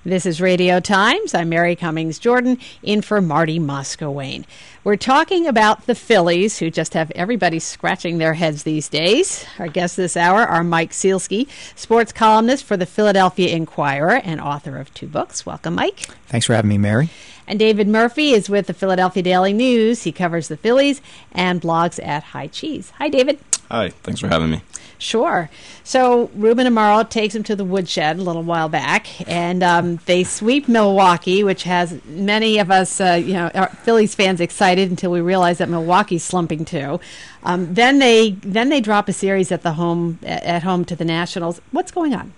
This is Radio Times. I'm Mary Cummings Jordan, in for Marty Moscowain. We're talking about the Phillies, who just have everybody scratching their heads these days. Our guests this hour are Mike Sielski, sports columnist for the Philadelphia Inquirer and author of 2 books. Welcome, Mike. Thanks for having me, Mary. And David Murphy is with the Philadelphia Daily News. He covers the Phillies and blogs at High Cheese. Hi, David. Hi, thanks for having me. Sure. So Ruben Amaro takes him to the woodshed a little while back, and they sweep Milwaukee, which has many of us, our Phillies fans excited until we realize that Milwaukee's slumping too. Then they drop a series at home to the Nationals. What's going on?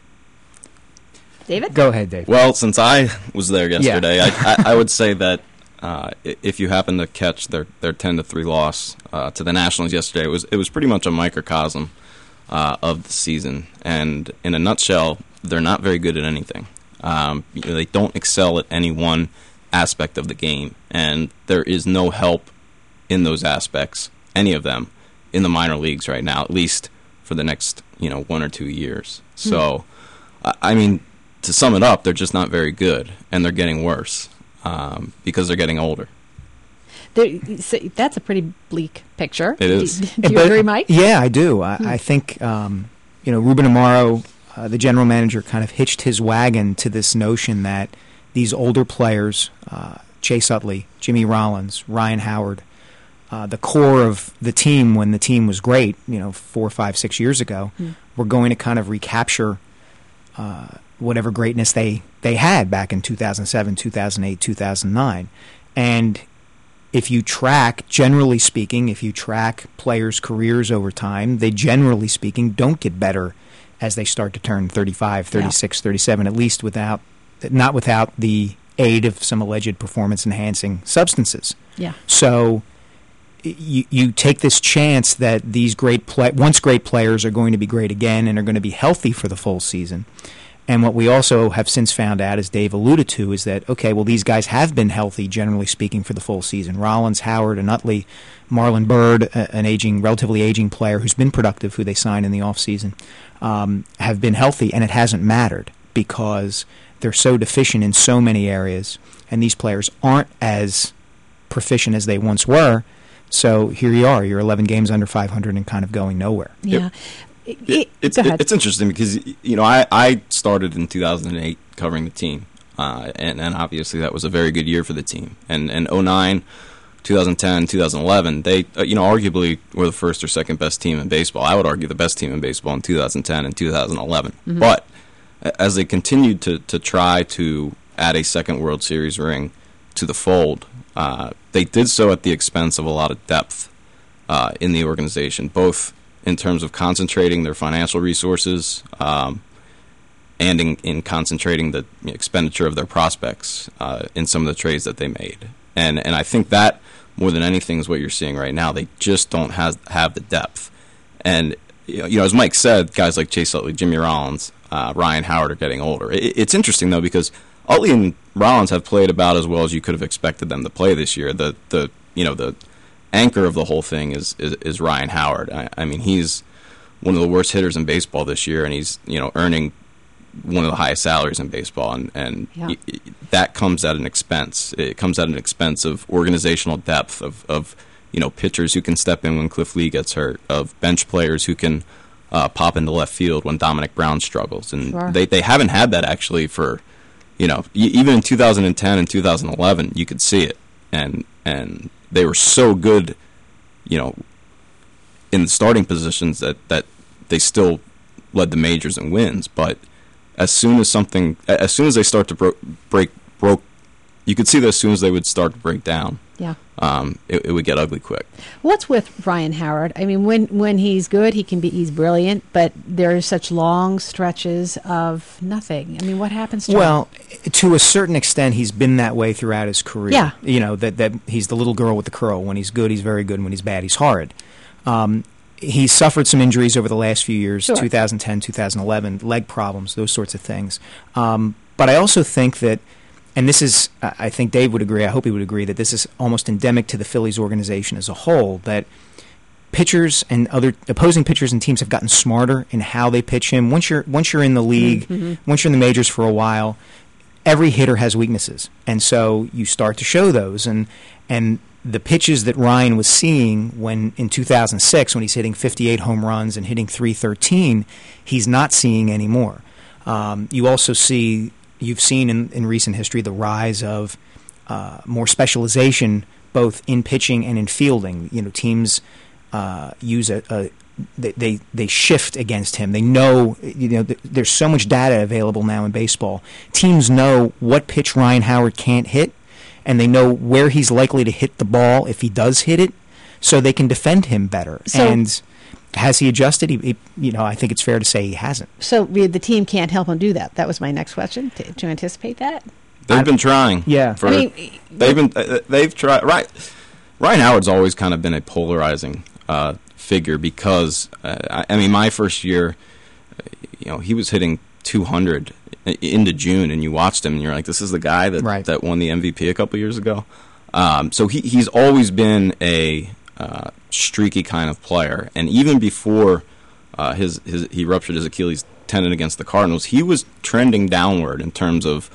David? Go ahead, Dave. Well, since I was there yesterday, I would say that if you happen to catch their 10-3 loss to the Nationals yesterday, it was pretty much a microcosm of the season. And in a nutshell, they're not very good at anything. They don't excel at any one aspect of the game, and there is no help in those aspects, any of them, in the minor leagues right now, at least for the next 1 or 2 years. So, I mean, to sum it up, they're just not very good, and they're getting worse because they're getting older. That's a pretty bleak picture. It is. Do you agree, Mike? Yeah, I do. I think, Ruben Amaro, the general manager, kind of hitched his wagon to this notion that these older players, Chase Utley, Jimmy Rollins, Ryan Howard, the core of the team when the team was great, 4, 5, 6 years ago, were going to kind of recapture whatever greatness they had back in 2007, 2008, 2009. And if you track, generally speaking, players' careers over time, they generally speaking don't get better as they start to turn 35, 36, 37, at least not without the aid of some alleged performance-enhancing substances. Yeah. So you take this chance that these once great players are going to be great again and are going to be healthy for the full season. And what we also have since found out, as Dave alluded to, is that, these guys have been healthy, generally speaking, for the full season. Rollins, Howard, and Utley, Marlon Byrd, an relatively aging player who's been productive, who they signed in the offseason, have been healthy, and it hasn't mattered because they're so deficient in so many areas, and these players aren't as proficient as they once were. So here you are, you're 11 games under 500 and kind of going nowhere. Yeah. It's interesting because I started in 2008 covering the team, and obviously that was a very good year for the team. And 2009, 2010, 2011, they arguably were the first or second best team in baseball. I would argue the best team in baseball in 2010 and 2011. Mm-hmm. But as they continued to try to add a second World Series ring to the fold, they did so at the expense of a lot of depth in the organization, both in terms of concentrating their financial resources and in concentrating the expenditure of their prospects in some of the trades that they made. And I think that, more than anything, is what you're seeing right now. They just don't have the depth. And, as Mike said, guys like Chase Utley, Jimmy Rollins, Ryan Howard are getting older. It's interesting, though, because Utley and Rollins have played about as well as you could have expected them to play this year. The anchor of the whole thing is Ryan Howard. I mean, he's one of the worst hitters in baseball this year, and he's earning one of the highest salaries in baseball, and that comes at an expense. It comes at an expense of organizational depth, of pitchers who can step in when Cliff Lee gets hurt, of bench players who can pop into left field when Dominic Brown struggles, and sure. they haven't had that actually for even in 2010 and 2011 you could see it, and they were so good, in the starting positions that they still led the majors in wins. But as soon as they start to break, you could see that as soon as they would start to break down, it would get ugly quick. What's with Ryan Howard? I mean, when he's good, he's brilliant, but there are such long stretches of nothing. I mean, what happens to him? Well, to a certain extent, he's been that way throughout his career. Yeah. That he's the little girl with the curl. When he's good, he's very good. When he's bad, he's horrid. He's suffered some injuries over the last few years, sure. 2010, 2011, leg problems, those sorts of things. But I also think that, and this is, I think Dave would agree, I hope he would agree, that this is almost endemic to the Phillies organization as a whole, that pitchers and other opposing pitchers and teams have gotten smarter in how they pitch him. Once you're in the league, once you're in the majors for a while, every hitter has weaknesses, and so you start to show those. And the pitches that Ryan was seeing when in 2006, when he's hitting 58 home runs and hitting 313, he's not seeing anymore. You also you've seen in recent history the rise of more specialization, both in pitching and in fielding. Teams use they shift against him. They know, there's so much data available now in baseball. Teams know what pitch Ryan Howard can't hit, and they know where he's likely to hit the ball if he does hit it, so they can defend him better. And has he adjusted? I think it's fair to say he hasn't. So the team can't help him do that. That was my next question. To anticipate that, they've been trying. Yeah, they've tried. Right, Ryan Howard's always kind of been a polarizing figure because my first year, he was hitting 200 into June, and you watched him, and you're like, this is the guy that won the MVP a couple years ago. So he's always been a streaky kind of player, and even before he ruptured his Achilles tendon against the Cardinals, he was trending downward in terms of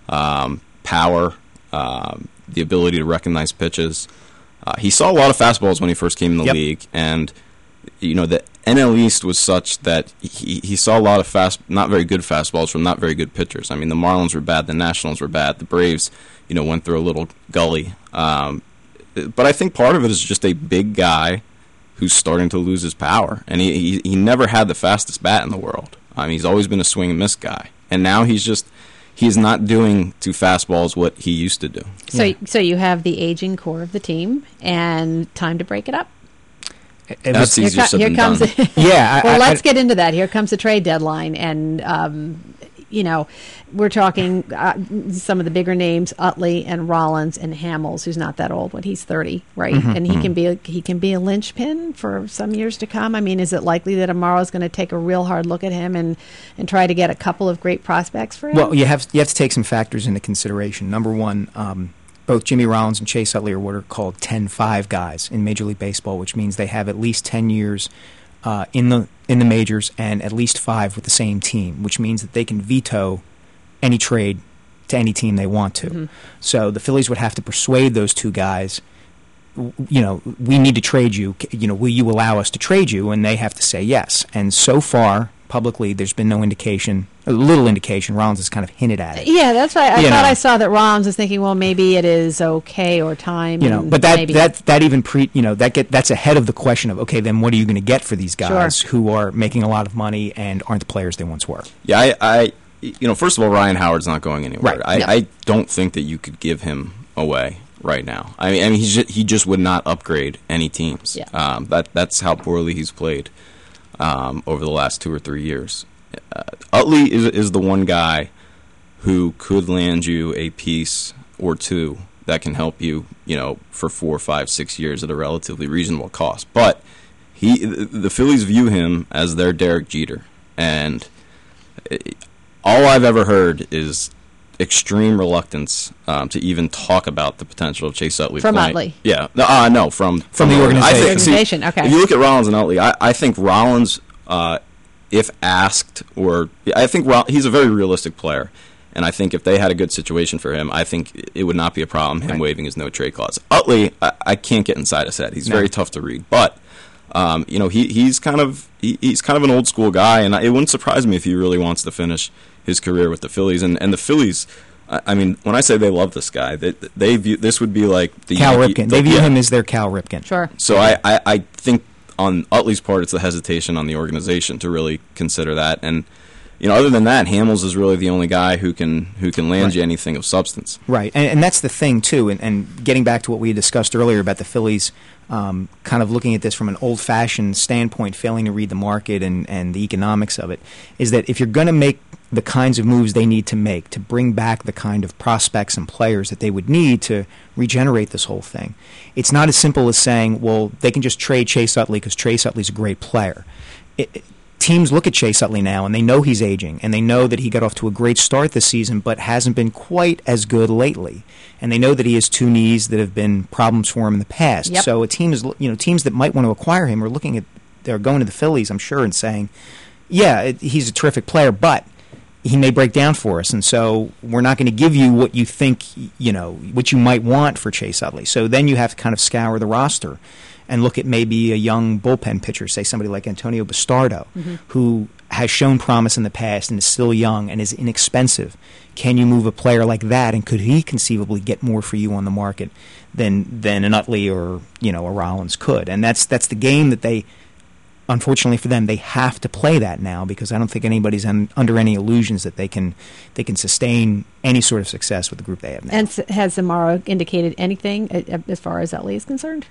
power, the ability to recognize pitches. He saw a lot of fastballs when he first came in the league, and the NL East was such that he saw a lot of not very good fastballs from not very good pitchers. I mean, the Marlins were bad, the Nationals were bad, the Braves, went through a little gully. But I think part of it is just a big guy who's starting to lose his power, and he never had the fastest bat in the world. I mean, he's always been a swing and miss guy, and now he's not doing to fastballs what he used to do. So you have the aging core of the team, and time to break it up. That's easier said than done. Well, let's get into that. Here comes the trade deadline, and we're talking some of the bigger names: Utley and Rollins and Hamels, who's not that old. He's 30, right? Mm-hmm, and he can be a linchpin for some years to come. I mean, is it likely that Amaro is going to take a real hard look at him and try to get a couple of great prospects for him? Well, you have to take some factors into consideration. Number one, both Jimmy Rollins and Chase Utley are what are called 10-5 guys in Major League Baseball, which means they have at least 10 years in the majors and at least 5 with the same team, which means that they can veto any trade to any team they want to. Mm-hmm. So the Phillies would have to persuade those two guys, we need to trade you. Will you allow us to trade you? And they have to say yes. And so far, publicly, there's been no indication. A little indication. Rollins has kind of hinted at it. Yeah, that's why I thought I saw that Rollins was thinking, well, maybe it is okay or time. But that's ahead of the question of, okay, then what are you going to get for these guys who are making a lot of money and aren't the players they once were? Yeah, first of all, Ryan Howard's not going anywhere. Right. I don't think that you could give him away right now. I mean, he just would not upgrade any teams. Yeah. That's how poorly he's played over the last 2 or 3 years. Utley is the one guy who could land you a piece or two that can help you, for 4, 5, 6 years at a relatively reasonable cost. But the Phillies view him as their Derek Jeter, and all I've ever heard is extreme reluctance to even talk about the potential of Chase Utley. From Utley? Yeah. No, from the organization. Okay. If you look at Rollins and Utley, I think Rollins, if asked, I think he's a very realistic player. And I think if they had a good situation for him, I think it would not be a problem, him waiving his no-trade clause. Utley, I can't get inside his head. He's very tough to read. But, he's kind of an old-school guy, and it wouldn't surprise me if he really wants to finish his career with the Phillies. And the Phillies, when I say they love this guy, they view this would be like the Cal Ripken. They view him as their Cal Ripken. Sure. So I think on Utley's part, it's the hesitation on the organization to really consider that. And other than that, Hamels is really the only guy who can land you anything of substance. Right, and that's the thing too. And getting back to what we discussed earlier about the Phillies, kind of looking at this from an old-fashioned standpoint, failing to read the market and the economics of it, is that if you're going to make the kinds of moves they need to make to bring back the kind of prospects and players that they would need to regenerate this whole thing, it's not as simple as saying, well, they can just trade Chase Utley because Chase Utley's a great player. Teams look at Chase Utley now, and they know he's aging, and they know that he got off to a great start this season but hasn't been quite as good lately. And they know that he has 2 knees that have been problems for him in the past. Yep. So teams that might want to acquire him they're going to the Phillies, I'm sure, and saying, yeah, he's a terrific player, but he may break down for us, and so we're not going to give you what you think, what you might want for Chase Utley. So then you have to kind of scour the roster and look at maybe a young bullpen pitcher, say somebody like Antonio Bastardo, who has shown promise in the past and is still young and is inexpensive. Can you move a player like that, and could he conceivably get more for you on the market than an Utley or a Rollins could? And that's the game that they, unfortunately for them, they have to play that now, because I don't think anybody's under any illusions that they can sustain any sort of success with the group they have now. And has Amaro indicated anything as far as Utley is concerned?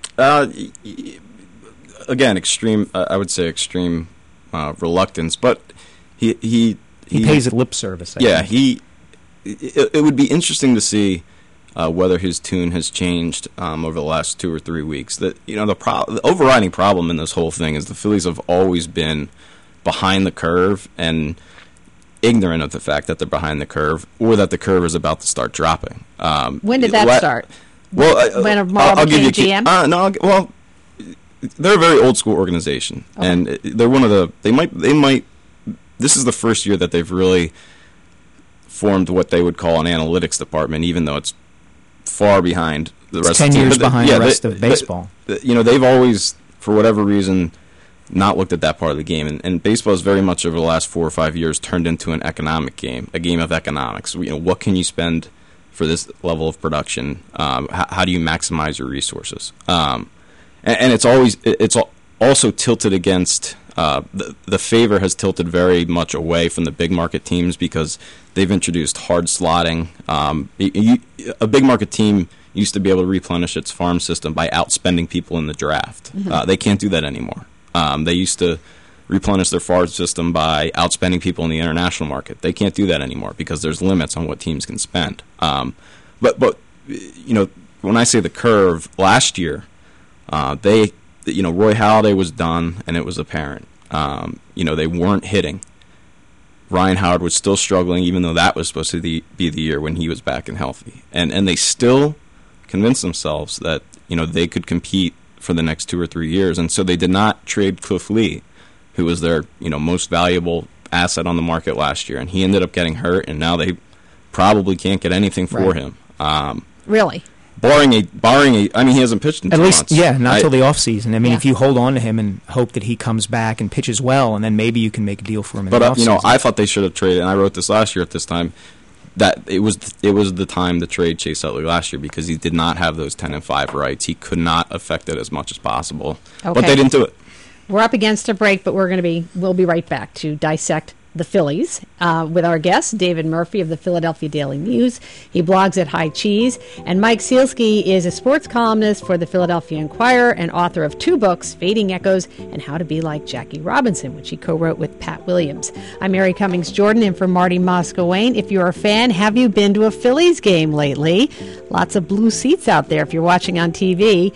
Again, extreme. I would say extreme reluctance, but he pays it lip service. I think. It would be interesting to see whether his tune has changed over the last 2 or 3 weeks. That the overriding problem in this whole thing is the Phillies have always been behind the curve and ignorant of the fact that they're behind the curve, or that the curve is about to start dropping. When did that start? Well, when Amaro became GM? They're a very old school organization, and they're one of the. They might. This is the first year that they've really formed what they would call an analytics department, even though it's far behind the rest. 10 years behind the rest of baseball. They've always, for whatever reason, not looked at that part of the game, and baseball has very much over the last 4 or 5 years turned into an economic game, a game of economics. What can you spend for this level of production? How do you maximize your resources? And it's also tilted against. The favor has tilted very much away from the big market teams, because they've introduced hard slotting. A big market team used to be able to replenish its farm system by outspending people in the draft. They can't do that anymore. They used to replenish their farm system by outspending people in the international market. They can't do that anymore because there's limits on what teams can spend. But when I say the curve, last year Roy Halladay was done, and it was apparent. They weren't hitting. Ryan Howard was still struggling, even though that was supposed to be the year when he was back and healthy. And they still convinced themselves that they could compete for the next 2 or 3 years, and so they did not trade Cliff Lee, who was their most valuable asset on the market last year, and he ended up getting hurt, and now they probably can't get anything for him. Really? Barring a, I mean, he hasn't pitched in 2 months. Not till the offseason. I mean, if you hold on to him and hope that he comes back and pitches well, and then maybe you can make a deal for him in the offseason. I thought they should have traded, and I wrote this last year at this time, that it was the time to trade Chase Utley last year, because he did not have those 10 and 5 rights. He could not affect it as much as possible. Okay. But they didn't do it. We're up against a break, but we'll be right back to dissect the Phillies with our guest, David Murphy of the Philadelphia Daily News. He blogs at High Cheese. And Mike Sealski is a sports columnist for the Philadelphia Inquirer and author of 2 books, Fading Echoes and How to Be Like Jackie Robinson, which he co-wrote with Pat Williams. I'm Mary Cummings Jordan, in for Marty Moscowain. If you're a fan, have you been to a Phillies game lately? Lots of blue seats out there if you're watching on TV.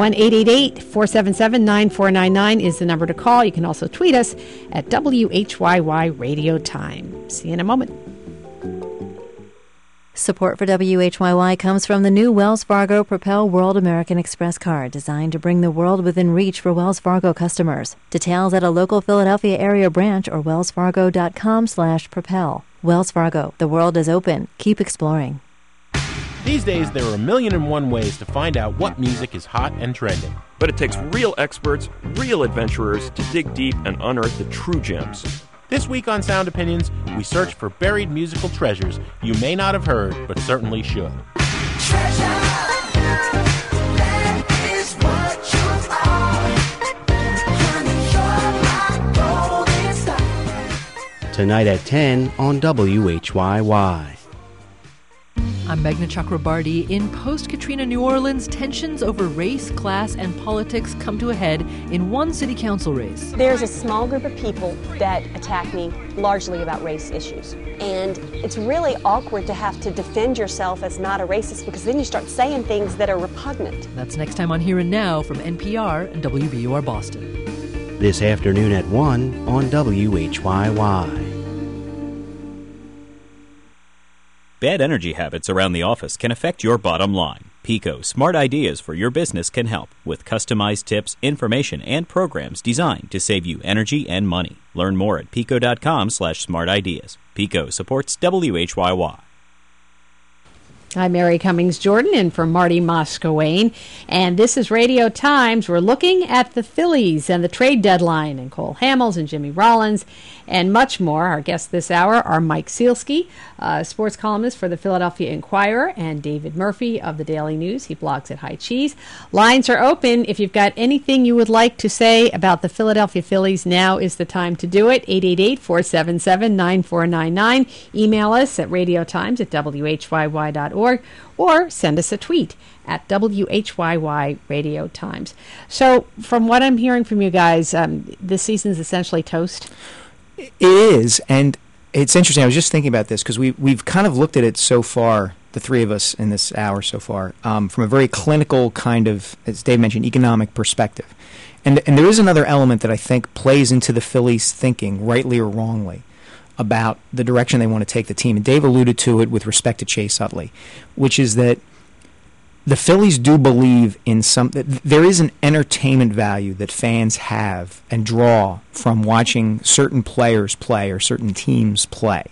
1-888-477-9499 is the number to call. You can also tweet us at WHYY Radio Time. See you in a moment. Support for WHYY comes from the new Wells Fargo Propel World American Express card, designed to bring the world within reach for Wells Fargo customers. Details at a local Philadelphia area branch or wellsfargo.com/propel. Wells Fargo, the world is open. Keep exploring. These days, there are 1,000,001 ways to find out what music is hot and trending. But it takes real experts, real adventurers to dig deep and unearth the true gems. This week on Sound Opinions, we search for buried musical treasures you may not have heard, but certainly should. Tonight at 10 on WHYY. I'm Meghna Chakrabarty. In post-Katrina New Orleans, tensions over race, class, and politics come to a head in one city council race. There's a small group of people that attack me largely about race issues. And it's really awkward to have to defend yourself as not a racist, because then you start saying things that are repugnant. That's next time on Here and Now from NPR and WBUR Boston. This afternoon at 1 on WHYY. Bad energy habits around the office can affect your bottom line. Pico Smart Ideas for your business can help with customized tips, information, and programs designed to save you energy and money. Learn more at pico.com/smartideas. Pico supports WHYY. I'm Mary Cummings Jordan in for Marty Moscowain, and this is Radio Times. We're looking at the Phillies and the trade deadline and Cole Hamels and Jimmy Rollins and much more. Our guests this hour are Mike Sealski, sports columnist for the Philadelphia Inquirer, and David Murphy of the Daily News. He blogs at High Cheese. Lines are open. If you've got anything you would like to say about the Philadelphia Phillies, now is the time to do it. 888-477-9499. Email us at radiotimes@whyy.org. Or send us a tweet at WHYY Radio Times. So, from what I'm hearing from you guys, this season's essentially toast? It is, and it's interesting. I was just thinking about this because we've kind of looked at it so far, the three of us in this hour so far, from a very clinical kind of, as Dave mentioned, economic perspective. And there is another element that I think plays into the Phillies' thinking, rightly or wrongly, about the direction they want to take the team. And Dave alluded to it with respect to Chase Utley, which is that the Phillies do believe in there is an entertainment value that fans have and draw from watching certain players play or certain teams play.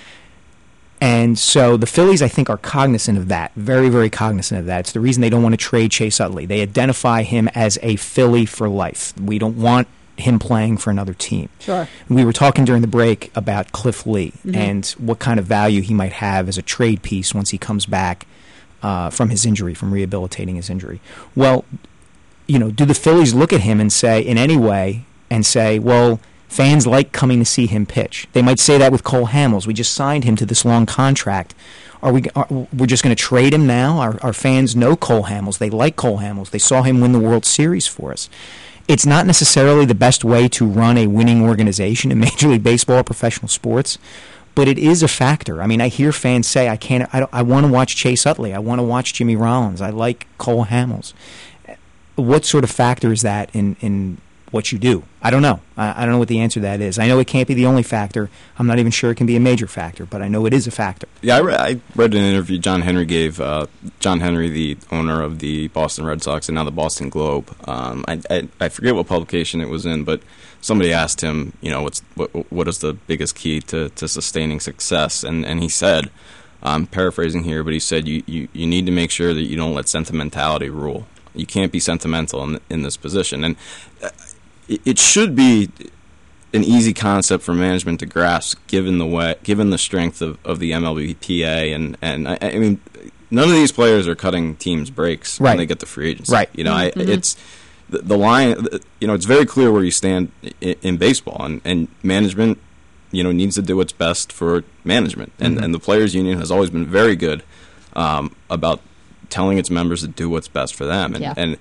And so the Phillies, I think, are cognizant of that, very, very cognizant of that. It's the reason they don't want to trade Chase Utley. They identify him as a Philly for life. We don't want him playing for another team. Sure. We were talking during the break about Cliff Lee and what kind of value he might have as a trade piece once he comes back from his injury, from rehabilitating his injury. Well, do the Phillies look at him and say, in any way, and say, well, fans like coming to see him pitch? They might say that with Cole Hamels. We just signed him to this long contract. We're just going to trade him now? Our fans know Cole Hamels. They like Cole Hamels. They saw him win the World Series for us. It's not necessarily the best way to run a winning organization in Major League Baseball or professional sports, but it is a factor. I mean, I hear fans say, I want to watch Chase Utley. I want to watch Jimmy Rollins. I like Cole Hamels. What sort of factor is that in what you do? I don't know. I don't know what the answer to that is. I know it can't be the only factor. I'm not even sure it can be a major factor, but I know it is a factor. Yeah, I read an interview John Henry gave. John Henry, the owner of the Boston Red Sox and now the Boston Globe. I forget what publication it was in, but somebody asked him, what is the biggest key to sustaining success? And he said, I'm paraphrasing here, but he said, you need to make sure that you don't let sentimentality rule. You can't be sentimental in this position. And it should be an easy concept for management to grasp, given the strength of the MLBPA, and I mean, none of these players are cutting teams breaks when they get to free agency. Right. It's the line. It's very clear where you stand in baseball, and management, needs to do what's best for management, and the players' union has always been very good about telling its members to do what's best for them, and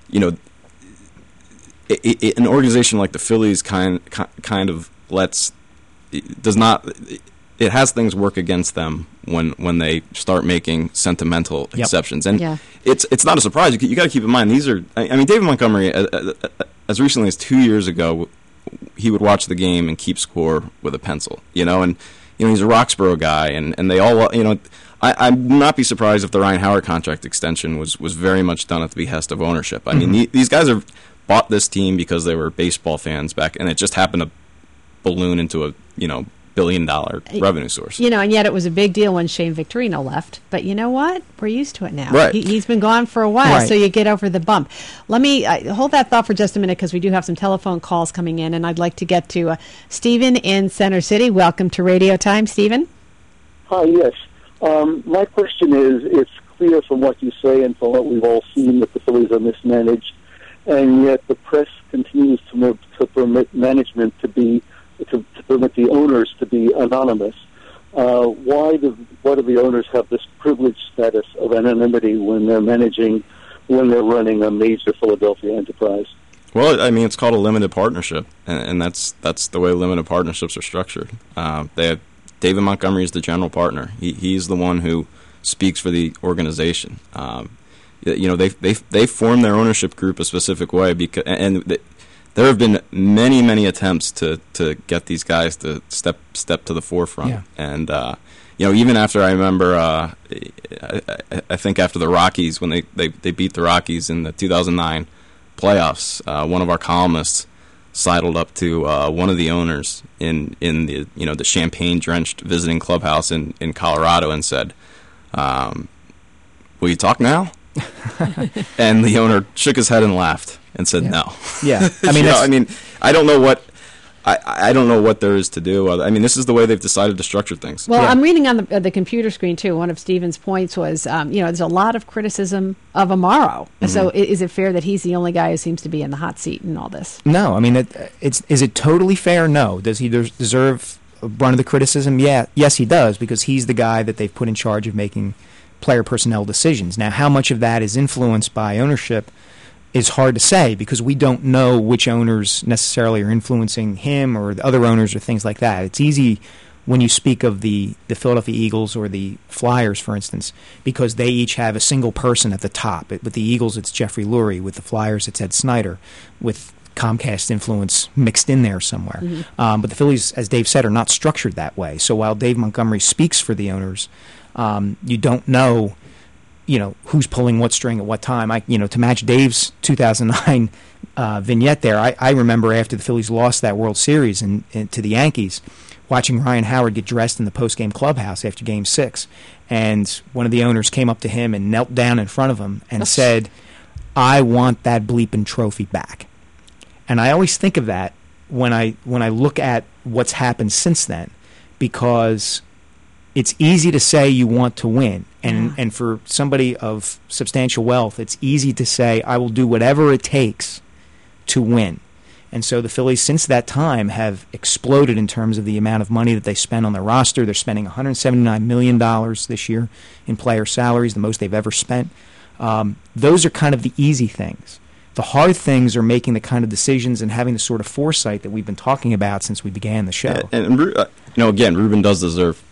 an organization like the Phillies kind of it has things work against them when they start making sentimental exceptions, and it's not a surprise. You got to keep in mind these are. I mean, David Montgomery, as recently as 2 years ago, he would watch the game and keep score with a pencil, and he's a Roxborough guy, and they all, I'd not be surprised if the Ryan Howard contract extension was very much done at the behest of ownership. I mean, these guys have bought this team because they were baseball fans back, and it just happened to balloon into a $1 billion revenue source. And yet it was a big deal when Shane Victorino left. But you know what? We're used to it now. Right. He's been gone for a while, so you get over the bump. Let me hold that thought for just a minute because we do have some telephone calls coming in, and I'd like to get to Stephen in Center City. Welcome to Radio Time, Stephen. Hi, yes. My question is, it's clear from what you say and from what we've all seen that the Phillies are mismanaged, and yet the press continues to permit management to permit the owners to be anonymous. Why do the owners have this privileged status of anonymity when they're running a major Philadelphia enterprise? Well, I mean, it's called a limited partnership, and that's the way limited partnerships are structured. David Montgomery is the general partner. He's the one who speaks for the organization. They form their ownership group a specific way there have been many attempts to get these guys to step to the forefront. Yeah. And even after I remember I think after the Rockies, when they beat the Rockies in the 2009 playoffs, one of our columnists sidled up to one of the owners in the the champagne-drenched visiting clubhouse in Colorado and said, "Will you talk now?" And the owner shook his head and laughed and said, "No." Yeah, I mean, I don't know what. I don't know what there is to do. I mean, this is the way they've decided to structure things. Well, I'm reading on the computer screen, too. One of Stephen's points was, there's a lot of criticism of Amaro. Mm-hmm. So is it fair that he's the only guy who seems to be in the hot seat in all this? No. I mean, is it totally fair? No. Does he deserve a brunt of the criticism? Yeah. Yes, he does, because he's the guy that they've put in charge of making player personnel decisions. Now, how much of that is influenced by ownership is hard to say, because we don't know which owners necessarily are influencing him or the other owners or things like that. It's easy when you speak of the Philadelphia Eagles or the Flyers, for instance, because they each have a single person at the top. With the Eagles, it's Jeffrey Lurie. With the Flyers, it's Ed Snyder, with Comcast influence mixed in there somewhere. Mm-hmm. But the Phillies, as Dave said, are not structured that way. So while Dave Montgomery speaks for the owners, you don't know who's pulling what string at what time. To match Dave's 2009 vignette there, I remember after the Phillies lost that World Series to the Yankees, watching Ryan Howard get dressed in the post-game clubhouse after Game 6, and one of the owners came up to him and knelt down in front of him and said, "I want that bleeping trophy back." And I always think of that when I look at what's happened since then, because it's easy to say you want to win. And for somebody of substantial wealth, it's easy to say, I will do whatever it takes to win. And so the Phillies, since that time, have exploded in terms of the amount of money that they spend on their roster. They're spending $179 million this year in player salaries, the most they've ever spent. Those are kind of the easy things. The hard things are making the kind of decisions and having the sort of foresight that we've been talking about since we began the show. And again, Ruben does deserve.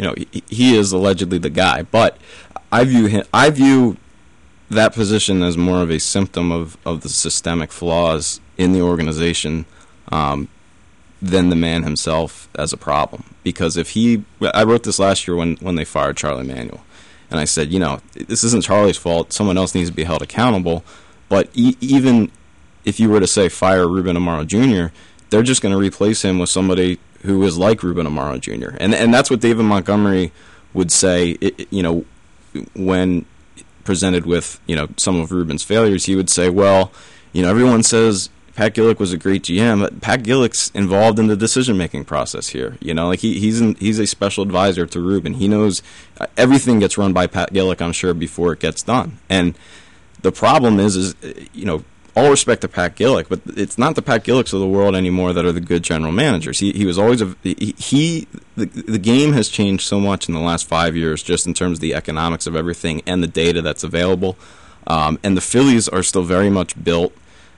He is allegedly the guy, but I view that position as more of a symptom of the systemic flaws in the organization than the man himself as a problem. Because I wrote this last year when they fired Charlie Manuel, and I said, this isn't Charlie's fault. Someone else needs to be held accountable. But even if you were to say fire Ruben Amaro Jr., they're just going to replace him with somebody who is like Ruben Amaro Jr. And that's what David Montgomery would say, when presented with, some of Ruben's failures. He would say, well, everyone says Pat Gillick was a great GM, but Pat Gillick's involved in the decision-making process here. He's a special advisor to Ruben. He knows everything gets run by Pat Gillick, I'm sure, before it gets done. And the problem is all respect to Pat Gillick, but it's not the Pat Gillicks of the world anymore that are the good general managers. He was always the game has changed so much in the last 5 years, just in terms of the economics of everything and the data that's available. And the Phillies are still very much built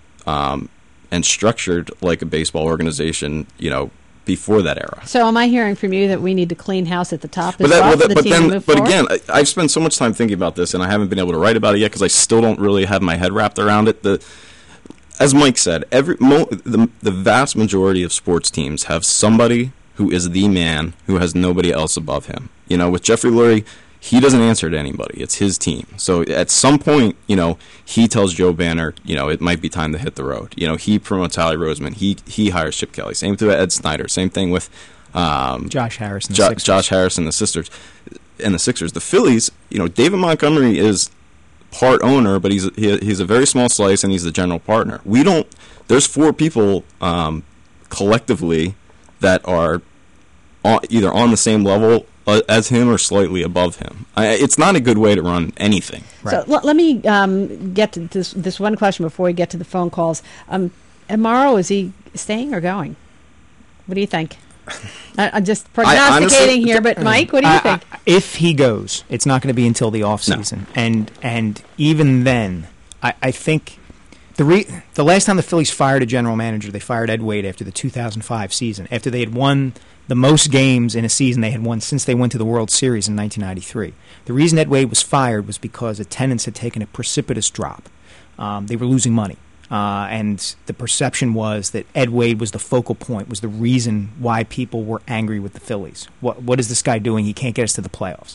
and structured like a baseball organization, before that era. So am I hearing from you that we need to clean house at the top for the team to move forward? Again, I've spent so much time thinking about this, and I haven't been able to write about it yet because I still don't really have my head wrapped around it. As Mike said, the vast majority of sports teams have somebody who is the man who has nobody else above him. With Jeffrey Lurie, he doesn't answer to anybody. It's his team. So at some point, he tells Joe Banner, it might be time to hit the road. He promotes Howie Roseman. He hires Chip Kelly. Same to Ed Snyder. Same thing with Josh Harris and the Sixers. Josh Harris and the Sixers. The Phillies, David Montgomery is part owner, but he's a very small slice, and he's the general partner. There's 4 people collectively that are either on the same level as him or slightly above him. It's not a good way to run anything. Right. So let me get to this one question before we get to the phone calls. Amaro, is he staying or going? What do you think? I'm just prognosticating here, but Mike, what do you think? If he goes, it's not going to be until the off season, and even then, I think the last time the Phillies fired a general manager, they fired Ed Wade after the 2005 season, after they had won the most games in a season they had won since they went to the World Series in 1993. The reason Ed Wade was fired was because attendance had taken a precipitous drop. They were losing money. And the perception was that Ed Wade was the focal point, was the reason why people were angry with the Phillies. What is this guy doing? He can't get us to the playoffs.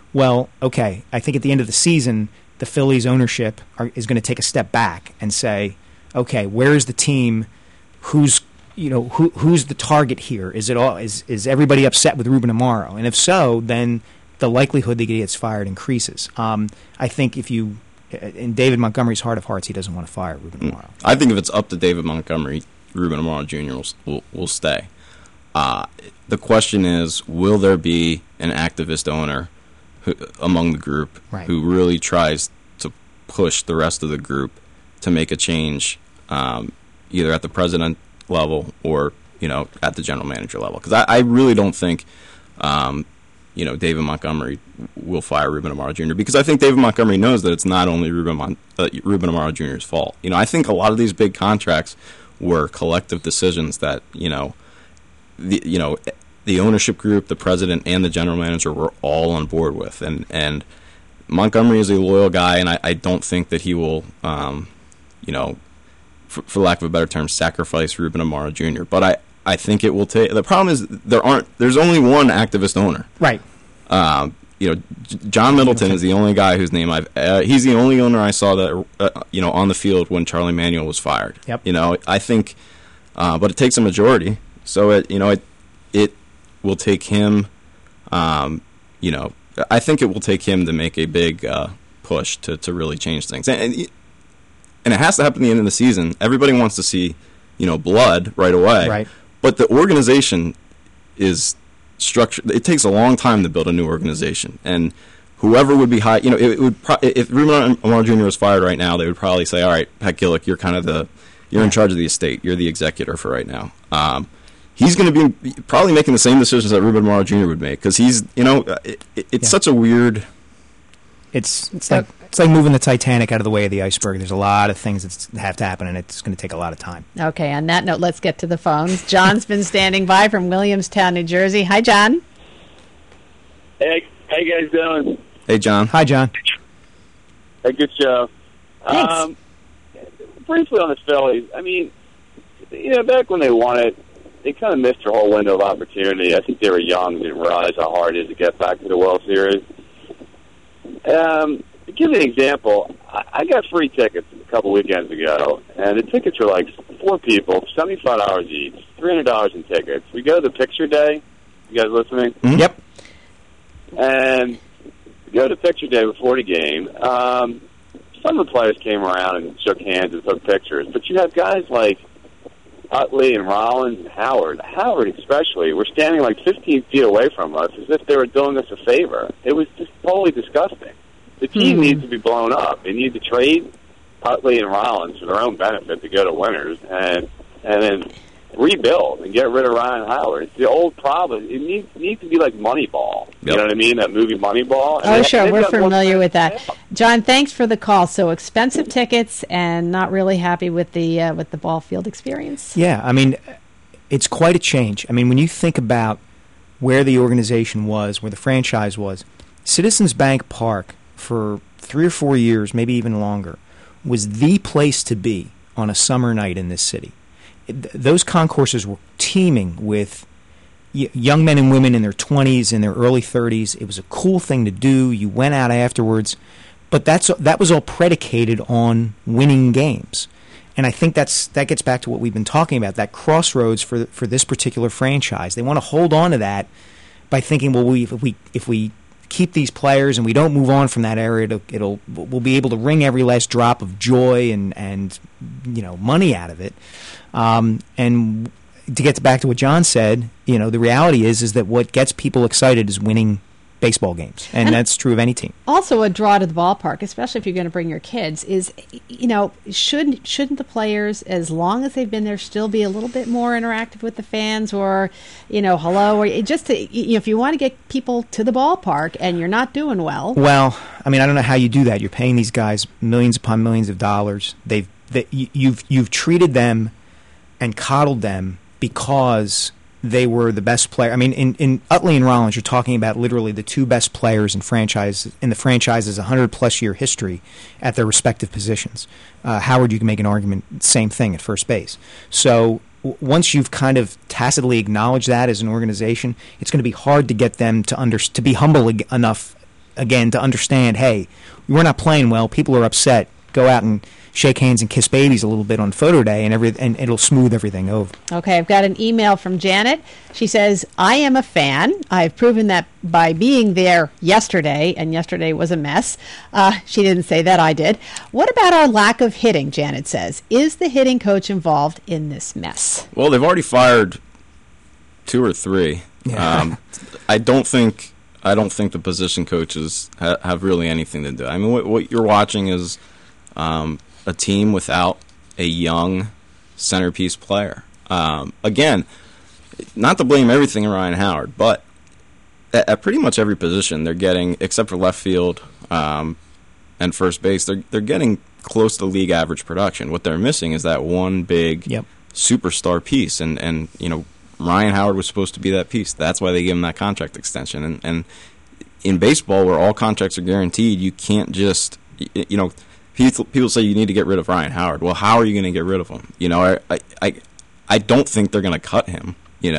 well, okay, I think at the end of the season, the Phillies ownership is going to take a step back and say, okay, where is the team? Who's the target here? Is everybody upset with Ruben Amaro? And if so, then the likelihood that he gets fired increases. I think in David Montgomery's heart of hearts, he doesn't want to fire Ruben Amaro. I think if it's up to David Montgomery, Ruben Amaro Jr. will stay. The question is, will there be an activist owner among the group who really tries to push the rest of the group to make a change, either at the president level or at the general manager level? Because I really don't think David Montgomery will fire Ruben Amaro Jr. because I think David Montgomery knows that it's not only Ruben Amaro Jr.'s fault. I think a lot of these big contracts were collective decisions that the ownership group, the president, and the general manager were all on board with, and Montgomery is a loyal guy, and I don't think that he will, for lack of a better term, sacrifice Ruben Amaro Jr. But I think it will take. The problem is there's only one activist owner. Right. John Middleton is the only guy whose name he's the only owner I saw that on the field when Charlie Manuel was fired. Yep. I think, but it takes a majority, so it will take him. I think it will take him to make a big push to really change things, and it has to happen at the end of the season. Everybody wants to see blood right away. Right. But the organization is structured. It takes a long time to build a new organization, and whoever would be high, if Ruben Amaro Jr. was fired right now, they would probably say, "All right, Pat Gillick, you're kind of you're in charge of the estate. You're the executor for right now." He's going to be probably making the same decisions that Ruben Amaro Jr. would make because he's, it's such a weird. It's like moving the Titanic out of the way of the iceberg. There's a lot of things that have to happen, and it's going to take a lot of time. Okay, on that note, let's get to the phones. John's been standing by from Williamstown, New Jersey. Hi, John. Hey, how you guys doing? Hey, John. Hi, John. Hey, good show. Thanks. Briefly on the Phillies, back when they won it, they kind of missed their whole window of opportunity. I think they were young, didn't realize how hard it is to get back to the World Series. To give you an example, I got free tickets a couple weekends ago, and the tickets were like 4 people, $75 each, $300 in tickets. We go to the picture day. You guys listening? Mm-hmm. Yep. And we go to picture day before the game. Some of the players came around and shook hands and took pictures, but you have guys like Utley and Rollins and Howard. Howard especially were standing like 15 feet away from us as if they were doing us a favor. It was just totally disgusting. The team needs to be blown up. They need to trade Utley and Rollins for their own benefit to go to winners and then rebuild and get rid of Ryan Howard. It's the old problem. It needs to be like Moneyball. Yep. You know what I mean? That movie Moneyball. Oh, sure. We're familiar with that. John, thanks for the call. So expensive tickets and not really happy with the ball field experience. Yeah, it's quite a change. When you think about where the organization was, where the franchise was, Citizens Bank Park for 3 or 4 years, maybe even longer, was the place to be on a summer night in this city. Those concourses were teeming with young men and women in their 20s, in their early 30s. It was a cool thing to do. You went out afterwards. But that was all predicated on winning games. And I think that gets back to what we've been talking about, that crossroads for this particular franchise. They want to hold on to that by thinking, well, if we keep these players and we don't move on from that area, we'll be able to wring every last drop of joy and money out of it. And to get back to what John said, the reality is that what gets people excited is winning baseball games, and that's true of any team. Also, a draw to the ballpark, especially if you're going to bring your kids, is shouldn't the players, as long as they've been there, still be a little bit more interactive with the fans, or hello, or just to, if you want to get people to the ballpark and you're not doing well. Well, I don't know how you do that. You're paying these guys millions upon millions of dollars. You've treated them and coddled them because they were the best player. In Utley and Rollins, you're talking about literally the 2 best players in the franchise's 100-plus year history at their respective positions. Howard, you can make an argument, same thing at first base. So once you've kind of tacitly acknowledged that as an organization, it's going to be hard to get them to be humble enough again, to understand, hey, we're not playing well. People are upset. Go out and shake hands and kiss babies a little bit on photo day, and it'll smooth everything over. Okay, I've got an email from Janet. She says, I am a fan. I've proven that by being there yesterday, and yesterday was a mess. She didn't say that, I did. What about our lack of hitting, Janet says? Is the hitting coach involved in this mess? Well, they've already fired 2 or 3. Yeah. I don't think the position coaches have really anything to do. I mean, what you're watching is a team without a young centerpiece player. Again, not to blame everything on Ryan Howard, but at pretty much every position they're getting, except for left field and first base, they're getting close to league average production. What they're missing is that one big superstar piece, and Ryan Howard was supposed to be that piece. That's why they gave him that contract extension. And in baseball, where all contracts are guaranteed, you can't just people say you need to get rid of Ryan Howard. Well, how are you going to get rid of him? I don't think they're going to cut him.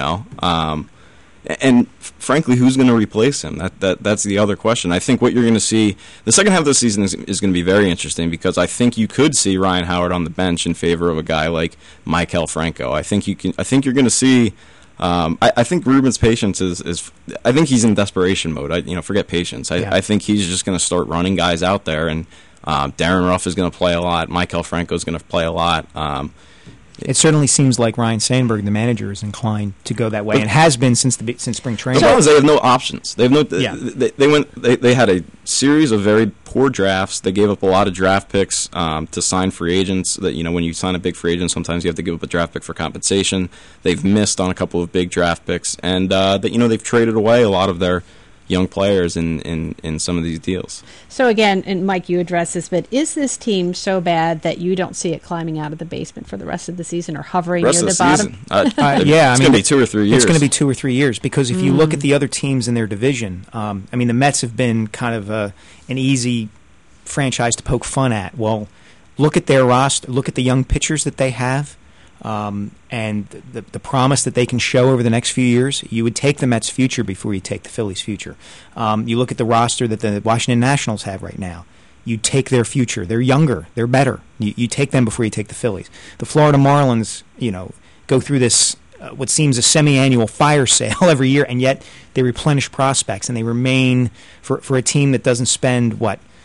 And frankly, who's going to replace him? That's the other question. I think what you're going to see the second half of the season is going to be very interesting, because I think you could see Ryan Howard on the bench in favor of a guy like Maikel Franco. I think you're going to see. I think Ruben's patience is. I think he's in desperation mode. Forget patience. I think he's just going to start running guys out there, and Darren Ruff is going to play a lot. Maikel Franco is going to play a lot. It certainly seems like Ryan Sandberg, the manager, is inclined to go that way, and has been since spring training. The problem is they have no options. They have no. They had a series of very poor drafts. They gave up a lot of draft picks to sign free agents. That when you sign a big free agent, sometimes you have to give up a draft pick for compensation. They've missed on a couple of big draft picks, and they've traded away a lot of their young players in some of these deals. So again, and Mike, you addressed this, but is this team so bad that you don't see it climbing out of the basement for the rest of the season, or hovering near the bottom? It's going to be 2 or 3 years. It's going to be 2 or 3 years, because if you look at the other teams in their division, the Mets have been kind of an easy franchise to poke fun at. Well, look at their roster, look at the young pitchers that they have, and the promise that they can show over the next few years. You would take the Mets' future before you take the Phillies' future. You look at the roster that the Washington Nationals have right now. You take their future. They're younger. They're better. You take them before you take the Phillies. The Florida Marlins, go through this what seems a semi-annual fire sale every year, and yet they replenish prospects, and they remain, for a team that doesn't spend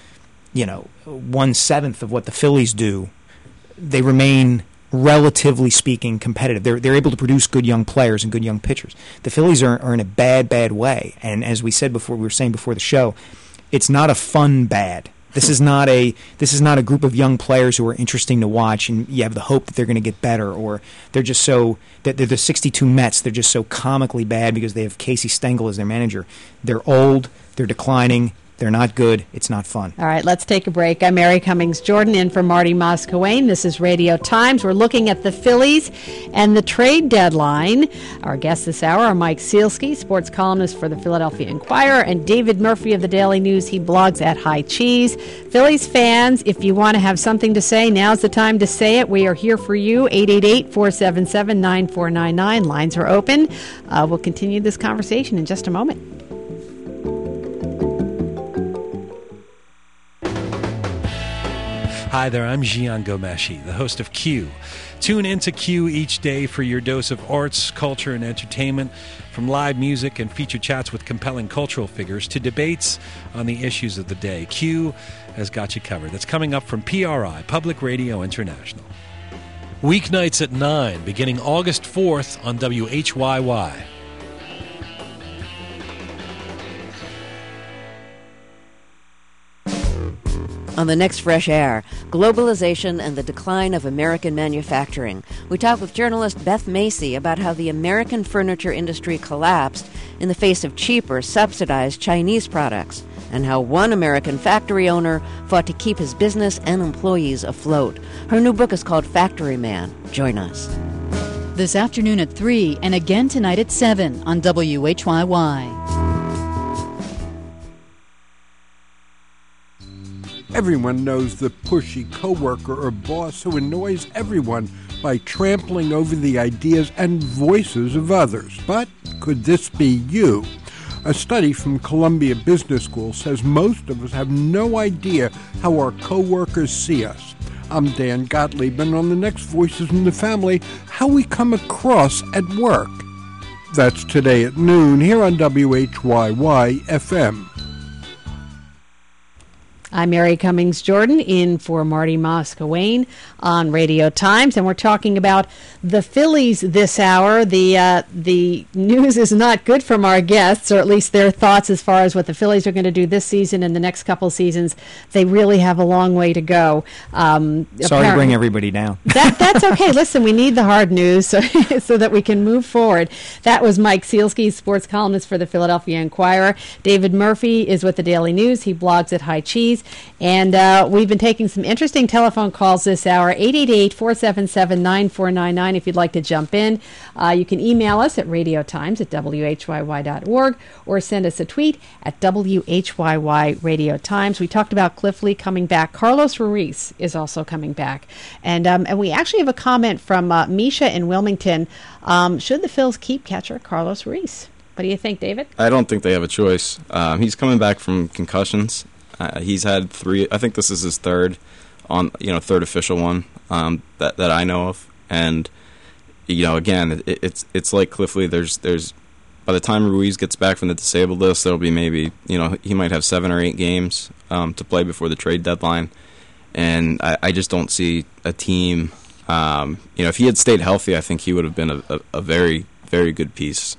1/7 of what the Phillies do, they remain, relatively speaking, competitive. They're able to produce good young players and good young pitchers. The Phillies are in a bad way, and as we were saying before the show, it's not a fun bad. This is not a group of young players who are interesting to watch, and you have the hope that they're going to get better, or they're just so that they're the 62 Mets. They're just so comically bad because they have Casey Stengel as their manager. They're old. They're declining. They're not good. It's not fun. All right, let's take a break. I'm Mary Cummings Jordan, in for Marty Moscowain. This is Radio Times. We're looking at the Phillies and the trade deadline. Our guests this hour are Mike Sealski, sports columnist for the Philadelphia Inquirer, and David Murphy of the Daily News. He blogs at High Cheese. Phillies fans, if you want to have something to say, now's the time to say it. We are here for you. 888-477-9499. Lines are open. We'll continue this conversation in just a moment. Hi there, I'm Gian Gomeshi, the host of Q. Tune into Q each day for your dose of arts, culture, and entertainment, from live music and feature chats with compelling cultural figures to debates on the issues of the day. Q has got you covered. That's coming up from PRI, Public Radio International. Weeknights at 9, beginning August 4th on WHYY. On the next Fresh Air, globalization and the decline of American manufacturing. We talk with journalist Beth Macy about how the American furniture industry collapsed in the face of cheaper, subsidized Chinese products, and how one American factory owner fought to keep his business and employees afloat. Her new book is called Factory Man. Join us. This afternoon at 3 and again tonight at 7 on WHYY. Everyone knows the pushy coworker or boss who annoys everyone by trampling over the ideas and voices of others. But could this be you? A study from Columbia Business School says most of us have no idea how our coworkers see us. I'm Dan Gottlieb, and on the next Voices in the Family, how we come across at work. That's today at noon here on WHYY-FM. I'm Mary Cummings Jordan in for Marty Moscowain on Radio Times, and we're talking about the Phillies this hour. The news is not good from our guests, or at least their thoughts as far as what the Phillies are going to do this season and the next couple seasons. They really have a long way to go. Sorry to bring everybody down. That's okay. Listen, we need the hard news so that we can move forward. That was Mike Sealski, sports columnist for the Philadelphia Inquirer. David Murphy is with the Daily News. He blogs at High Cheese. And we've been taking some interesting telephone calls this hour, 888-477-9499 if you'd like to jump in. You can email us at radiotimes@whyy.org or send us a tweet at WHYY Radio Times. We talked about Cliff Lee coming back. Carlos Ruiz is also coming back. And we actually have a comment from Misha in Wilmington. Should the Phils keep catcher Carlos Ruiz? What do you think, David? I don't think they have a choice. He's coming back from concussions. He's had 3. I think this is his third official one that I know of. And again, it's like Cliff Lee. There's by the time Ruiz gets back from the disabled list, there'll be maybe he might have 7 or 8 games to play before the trade deadline. And I just don't see a team. If he had stayed healthy, I think he would have been a very, very good piece.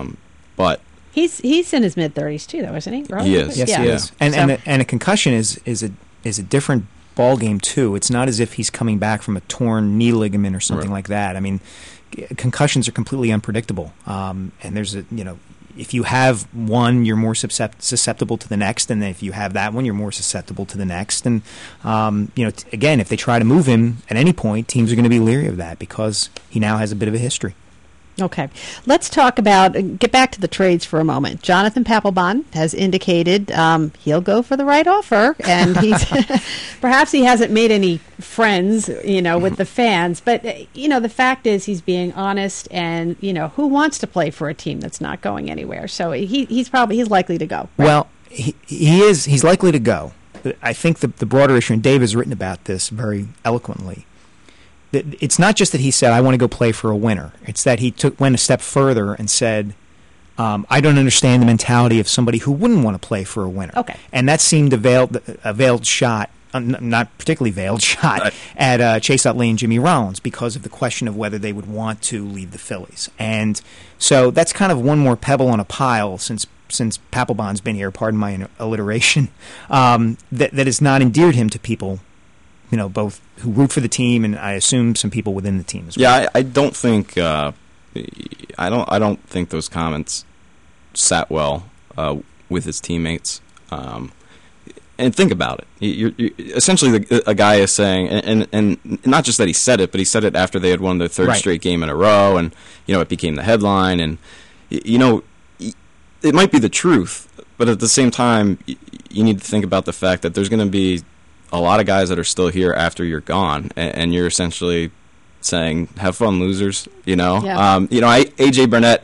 But he's in his mid-30s too, though, isn't he? Right? He is. Yes, he is. And a concussion is a different ball game too. It's not as if he's coming back from a torn knee ligament or something like that. I mean, concussions are completely unpredictable. And there's if you have one, you're more susceptible to the next, and if you have that one, you're more susceptible to the next. And again, if they try to move him at any point, teams are going to be leery of that because he now has a bit of a history. Okay. Let's get back to the trades for a moment. Jonathan Papelbon has indicated he'll go for the right offer, and perhaps he hasn't made any friends, with the fans, but, the fact is he's being honest, and, who wants to play for a team that's not going anywhere? So he's likely to go. Right? Well, he's likely to go. I think the broader issue, and Dave has written about this very eloquently, it's not just that he said, I want to go play for a winner. It's that he went a step further and said, I don't understand the mentality of somebody who wouldn't want to play for a winner. Okay. And that seemed a veiled shot, not particularly veiled shot, at Chase Utley and Jimmy Rollins because of the question of whether they would want to leave the Phillies. And so that's kind of one more pebble on a pile since Papelbon's been here, pardon my alliteration, that has not endeared him to people, both who root for the team and I assume some people within the team as well. Yeah, I don't think I don't think those comments sat well with his teammates. And think about it. You're essentially, a guy is saying, and not just that he said it, but he said it after they had won their third straight game in a row, and it became the headline, and it might be the truth, but at the same time, you need to think about the fact that there's going to be a lot of guys that are still here after you're gone, and you're essentially saying, "Have fun, losers." Yeah. AJ Burnett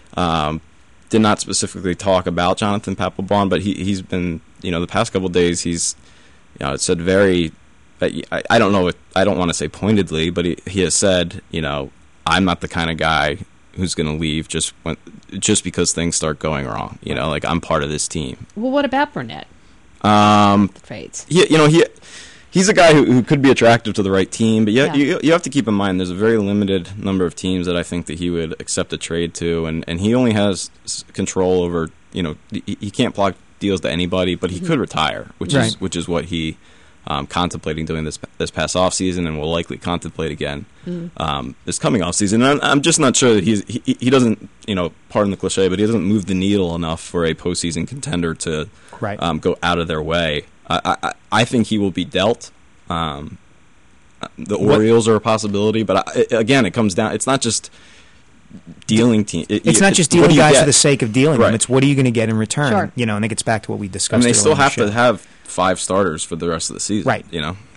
did not specifically talk about Jonathan Papelbon, but he's been, the past couple of days, he's, it said very, I don't know, I don't want to say pointedly, but he has said, I'm not the kind of guy who's going to leave just because things start going wrong. I'm part of this team. Well, what about Burnett? The trades. He's a guy who could be attractive to the right team, but you have to keep in mind there's a very limited number of teams that I think that he would accept a trade to, and he only has control over, he can't block deals to anybody, but he could retire, which is what he contemplating doing this past offseason and will likely contemplate again this coming offseason. And I'm just not sure that he doesn't, pardon the cliche, but he doesn't move the needle enough for a postseason contender to go out of their way. I think he will be dealt. The Orioles are a possibility, but again, it comes down. It's not just dealing team. It's not just dealing guys for the sake of dealing them. It's what are you going to get in return? Sure. And it gets back to what we discussed. And they still have to have 5 starters for the rest of the season. Right.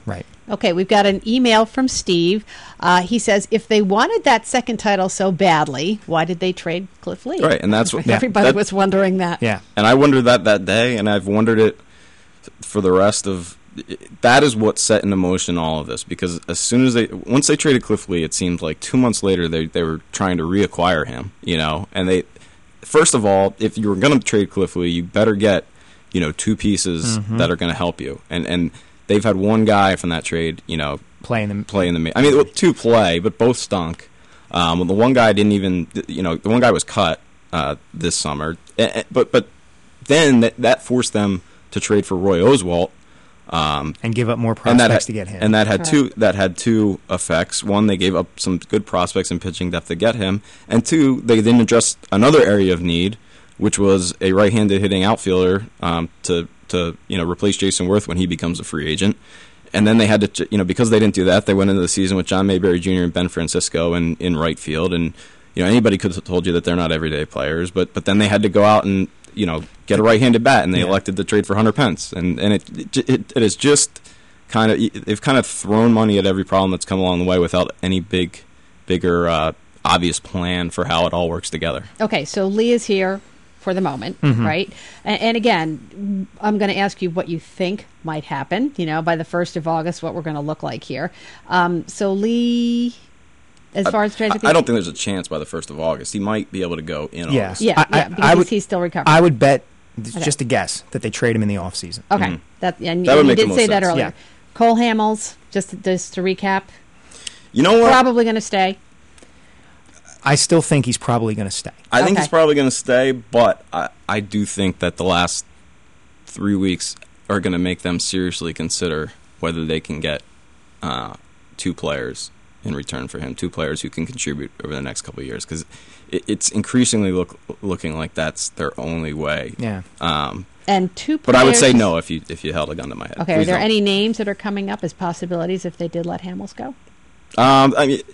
Right. Okay, we've got an email from Steve. He says, if they wanted that second title so badly, why did they trade Cliff Lee? Right, and that's what everybody was wondering that. Yeah. And I wondered that day, and I've wondered it for the rest of. That is what set into motion all of this, because once they traded Cliff Lee, it seemed like 2 months later they were trying to reacquire him, and they, first of all, if you were going to trade Cliff Lee, you better get, 2 pieces that are going to help you, and they've had one guy from that trade, play in the. I mean, 2 play, but both stunk. The one guy didn't even, the one guy was cut this summer, but then that forced them to trade for Roy Oswalt. And give up more prospects to get him. And that had two effects. One, they gave up some good prospects and pitching depth to get him, and 2, they then addressed another area of need, which was a right-handed hitting outfielder to replace Jason Worth when he becomes a free agent. And then they had to, because they didn't do that, they went into the season with John Mayberry Jr. and Ben Francisco in right field, and anybody could have told you that they're not everyday players, but then they had to go out and get a right-handed bat, and they elected to trade for Hunter Pence, and it is just kind of, they've kind of thrown money at every problem that's come along the way without any bigger obvious plan for how it all works together. Okay, so Lee is here for the moment, right? And again, I'm going to ask you what you think might happen, by the 1st of August, what we're going to look like here. So Lee, as far as trades, I don't think there's a chance by the 1st of August. He might be able to go in August. Yeah, because he's still recovering. I would bet, just a guess, that they trade him in the offseason. Okay, that would make you did say that sense. earlier. Yeah. Cole Hamels, just to recap, you know what? Probably going to stay. I still think he's probably going to stay. I think he's probably going to stay, but I do think that the last 3 weeks are going to make them seriously consider whether they can get 2 players in return for him, 2 players who can contribute over the next couple of years, because it's increasingly looking like that's their only way. Yeah. And 2 players. But I would say no if you held a gun to my head. Okay. Please are there don't. any names that are coming up as possibilities if they did let Hamels go? I mean,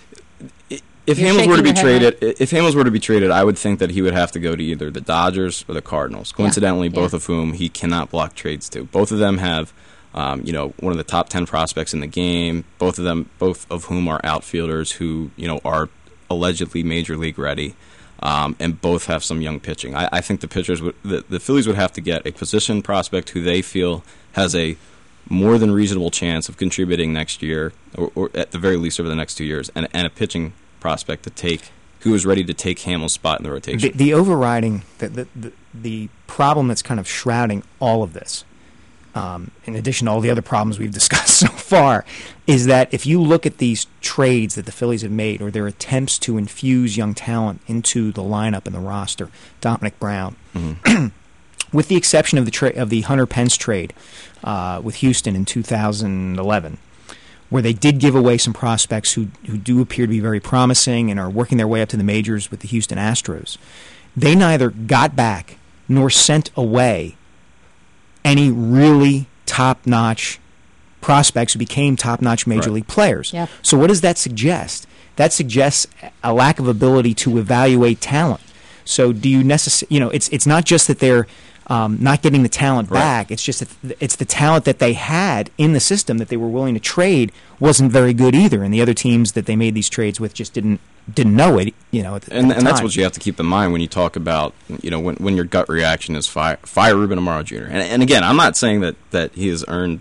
if Hamels were to be traded, I would think that he would have to go to either the Dodgers or the Cardinals. Coincidentally, both of whom he cannot block trades to. Both of them have, one of the top 10 prospects in the game. Both of whom are outfielders who, are allegedly major league ready, and both have some young pitching. I think the Phillies would have to get a position prospect who they feel has a more than reasonable chance of contributing next year, or at the very least over the next 2 years, and a pitching prospect who is ready to take Hamels' spot in the rotation. The overriding, the problem that's kind of shrouding all of this, in addition to all the other problems we've discussed so far, is that if you look at these trades that the Phillies have made, or their attempts to infuse young talent into the lineup and the roster, Dominic Brown, with the exception of the Hunter Pence trade with Houston in 2011, where they did give away some prospects who do appear to be very promising and are working their way up to the majors with the Houston Astros, they neither got back nor sent away any really top-notch prospects who became top-notch major league players. Yep. So what does that suggest? That suggests a lack of ability to evaluate talent. So do you it's not just that they're not getting the talent back. It's just that it's the talent that they had in the system that they were willing to trade wasn't very good either, and the other teams that they made these trades with just didn't know it. And that's what you have to keep in mind when you talk about when your gut reaction is fire Ruben Amaro Jr. And again, I'm not saying that he has earned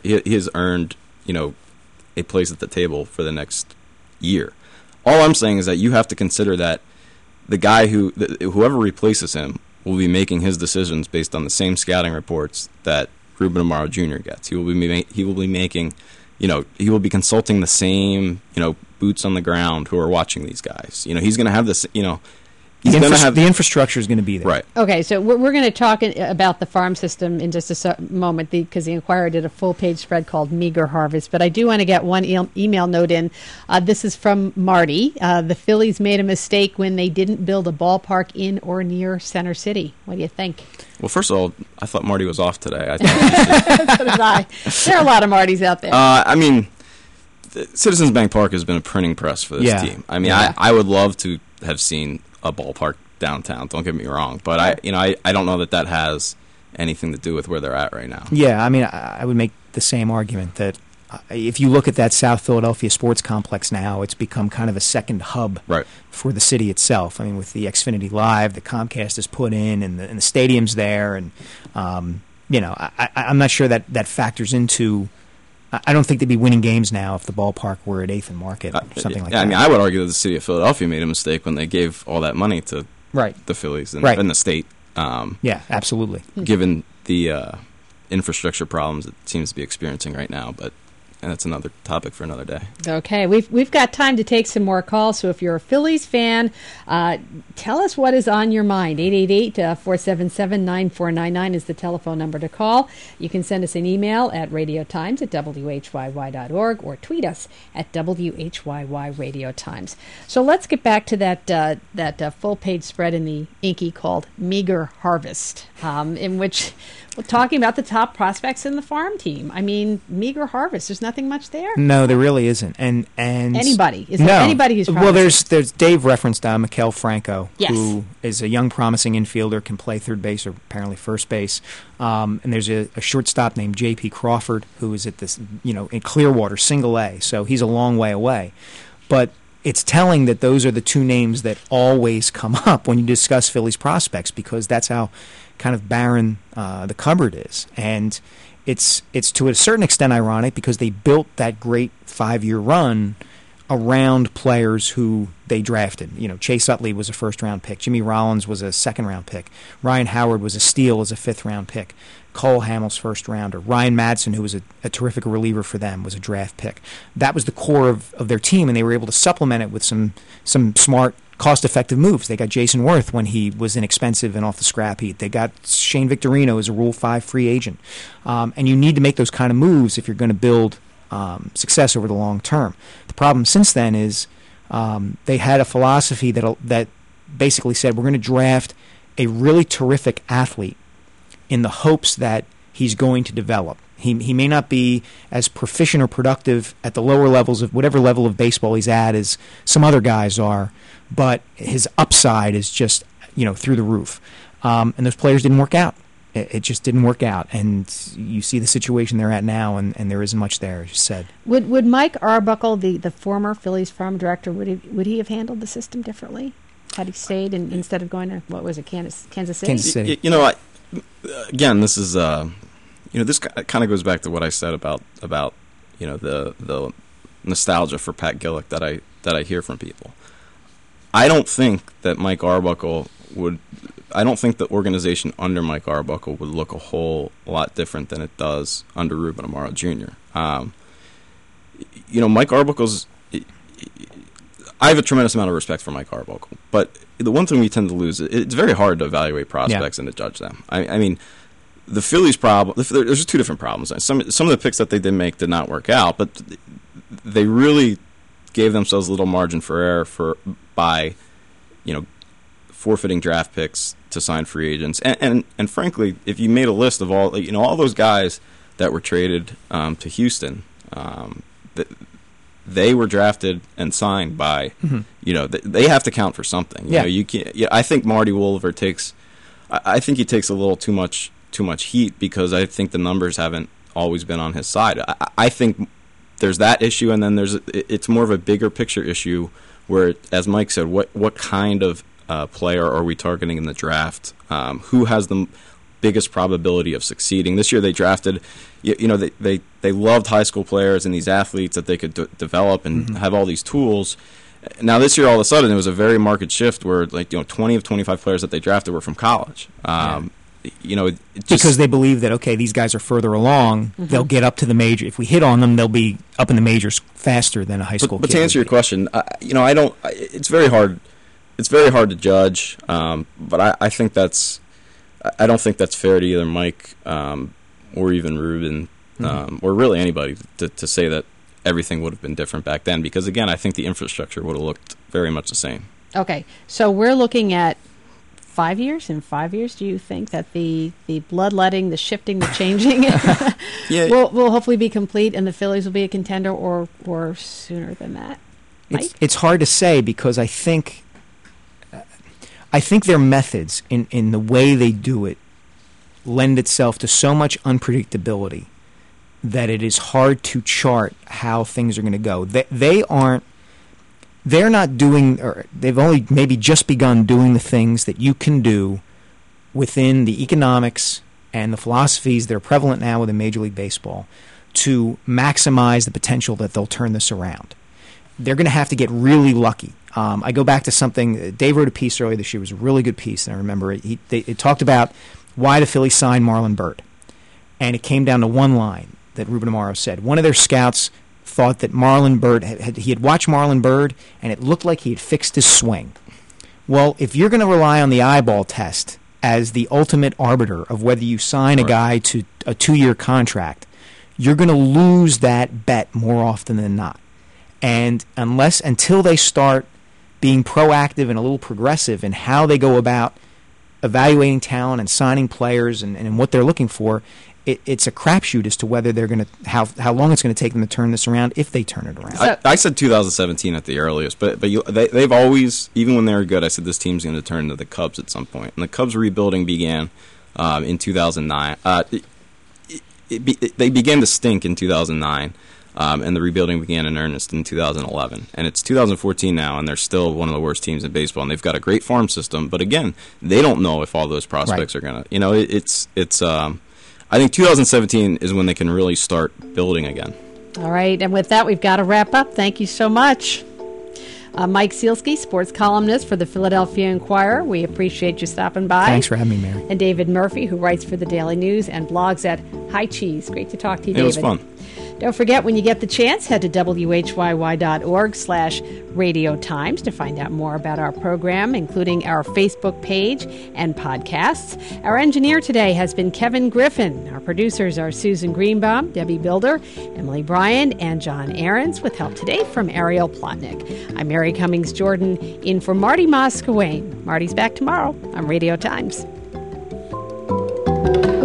a place at the table for the next year. All I'm saying is that you have to consider that the guy whoever replaces him will be making his decisions based on the same scouting reports that Ruben Amaro Jr. gets. He will be making, he will be consulting the same, boots on the ground who are watching these guys. He's going to have this, he's going to have the infrastructure is going to be there. Right. Okay, so we're going to talk about the farm system in just a moment because the Inquirer did a full-page spread called Meager Harvest. But I do want to get one email note in. This is from Marty. The Phillies made a mistake when they didn't build a ballpark in or near Center City. What do you think? Well, first of all, I thought Marty was off today. So did I. There are a lot of Martys out there. I mean, Citizens Bank Park has been a printing press for this team. I mean, I would love to have seen a ballpark downtown. Don't get me wrong, but I don't know that has anything to do with where they're at right now. Yeah, I mean, I would make the same argument that if you look at that South Philadelphia sports complex now, it's become kind of a second hub for the city itself. I mean, with the Xfinity Live, the Comcast is put in, and the stadium's there, and I'm not sure that factors into. I don't think they'd be winning games now if the ballpark were at 8th and Market or something like that. I mean, I would argue that the city of Philadelphia made a mistake when they gave all that money to the Phillies and the state. Yeah, absolutely. Given the infrastructure problems it seems to be experiencing right now, but that's another topic for another day. Okay, we've got time to take some more calls, so if you're a Phillies fan, tell us what is on your mind. 888-477-9499 is the telephone number to call. You can send us an email at radiotimes@whyy.org or tweet us at WHYY So let's get back to that full-page spread in the Inky called Meager Harvest, in which we're talking about the top prospects in the farm team. I mean, meager harvest. There's nothing much there. No, there really isn't. And anybody is there anybody who's promising? Well, there's Dave referenced Maikel Franco, who is a young, promising infielder, can play third base or apparently first base. And there's a shortstop named J.P. Crawford, who is at this, in Clearwater, single A. So he's a long way away. But it's telling that those are the two names that always come up when you discuss Phillies prospects, because that's how kind of barren the cupboard is. And it's to a certain extent ironic, because they built that great 5-year run around players who they drafted. Chase Utley was a first-round pick. Jimmy Rollins was a second-round pick. Ryan Howard was a steal as a fifth-round pick. Cole Hamels, first-rounder. Ryan Madsen, who was a terrific reliever for them, was a draft pick. That was the core of their team, and they were able to supplement it with some smart, cost-effective moves. They got Jason Worth when he was inexpensive and off the scrap heap. They got Shane Victorino as a Rule 5 free agent. And you need to make those kind of moves if you're going to build success over the long term. The problem since then is they had a philosophy that basically said, we're going to draft a really terrific athlete in the hopes that he's going to develop. He may not be as proficient or productive at the lower levels of whatever level of baseball he's at as some other guys are, but his upside is just through the roof. And those players didn't work out. It just didn't work out, and you see the situation they're at now, and there isn't much there, as you said. Would Mike Arbuckle, the former Phillies farm director, would he have handled the system differently had he stayed instead of going to Kansas City? Kansas City. Again, this is this kind of goes back to what I said about the nostalgia for Pat Gillick that I hear from people. I don't think that Mike Arbuckle would. I don't think the organization under Mike Arbuckle would look a whole lot different than it does under Ruben Amaro Jr. Mike Arbuckle's. I have a tremendous amount of respect for Mike Arbuckle, but the one thing we tend to lose, it's very hard to evaluate prospects and to judge them. I mean, the Phillies' problem. There's two different problems. Some of the picks that they did make did not work out, but they really gave themselves a little margin for error by forfeiting draft picks to sign free agents. And frankly, if you made a list of all those guys that were traded to Houston, they were drafted and signed by, they have to count for something. You can't. I think Marty Woolver takes. I think he takes a little too much heat, because I think the numbers haven't always been on his side. I think there's that issue, and then it's more of a bigger picture issue where, as Mike said, what kind of player are we targeting in the draft? Who has the biggest probability of succeeding? This year they drafted, they loved high school players and these athletes that they could develop and have all these tools. Now this year, all of a sudden, it was a very marked shift where 20 of 25 players that they drafted were from college. Because they believe that, okay, these guys are further along, they'll get up to the major. If we hit on them, they'll be up in the majors faster than a high school kid. But to answer your question, I don't. It's very hard. It's very hard to judge. But I think that's. I don't think that's fair to either Mike or even Ruben or really anybody to say that everything would have been different back then. Because again, I think the infrastructure would have looked very much the same. Okay, so we're looking at 5 years. In 5 years, do you think that the bloodletting, the shifting, the changing will hopefully be complete, and the Phillies will be a contender, or sooner than that? It's hard to say, because I think their methods in the way they do it lend itself to so much unpredictability that it is hard to chart how things are going to go. They're not doing, or they've only maybe just begun doing the things that you can do within the economics and the philosophies that are prevalent now within Major League Baseball to maximize the potential that they'll turn this around. They're going to have to get really lucky. I go back to something, Dave wrote a piece earlier this year. It was a really good piece, and I remember it talked about why the Phillies signed Marlon Byrd. And it came down to one line that Ruben Amaro said. One of their scouts thought that Marlon Byrd, he had watched Marlon Byrd, and it looked like he had fixed his swing. Well, if you're going to rely on the eyeball test as the ultimate arbiter of whether you sign a guy to a 2-year contract, you're going to lose that bet more often than not. And until they start being proactive and a little progressive in how they go about evaluating talent and signing players and what they're looking for, it's a crapshoot as to whether they're going to how long it's going to take them to turn this around, if they turn it around. I said 2017 at the earliest, but they've always, even when they were good, I said this team's going to turn into the Cubs at some point. And the Cubs rebuilding began in 2009. They began to stink in 2009. And the rebuilding began in earnest in 2011. And it's 2014 now, and they're still one of the worst teams in baseball. And they've got a great farm system, but again, they don't know if all those prospects are going to. I think 2017 is when they can really start building again. All right, and with that, we've got to wrap up. Thank you so much. Mike Sealski, sports columnist for the Philadelphia Inquirer. We appreciate you stopping by. Thanks for having me, Mary. And David Murphy, who writes for the Daily News and blogs at High Cheese. Great to talk to you, David. It was fun. Don't forget, when you get the chance, head to whyy.org/Radio Times to find out more about our program, including our Facebook page and podcasts. Our engineer today has been Kevin Griffin. Our producers are Susan Greenbaum, Debbie Builder, Emily Bryan, and John Ahrens, with help today from Ariel Plotnick. I'm Mary Cummings Jordan, in for Marty Moscawain. Marty's back tomorrow on Radio Times.